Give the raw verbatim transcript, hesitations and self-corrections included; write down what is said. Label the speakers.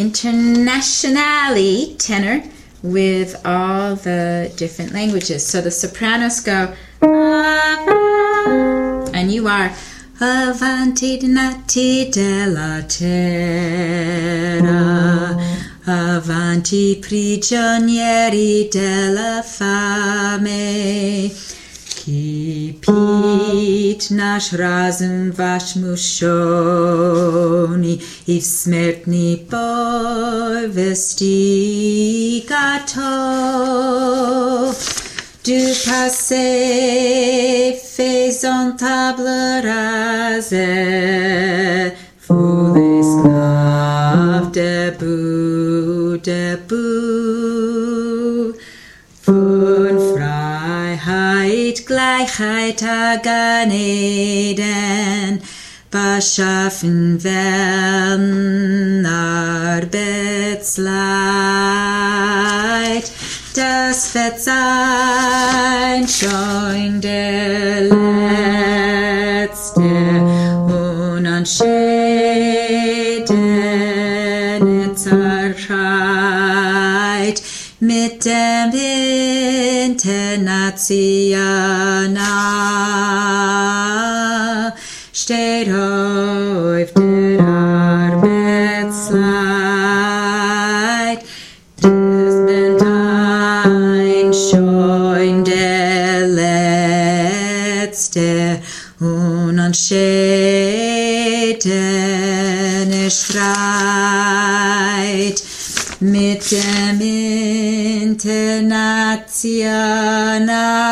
Speaker 1: internationally tenor with all the different languages. So the sopranos go, and you are avanti nati della terra, avanti prigionieri della fame. Kipit naš razum vaš mušoni I v smrtni boj vestigato. Du passé faisant table rase, vous l'esclave debout, debout. Von Freiheit, Gleichheit, Gan Eden, beschaffen werden Arbeitsleid. Das wird sein schon der letzte unentschiedene Zeit mit dem International steht auf der Arbeitsleid. Das wird ein schon der letzte unentschiedene Streit mit dem International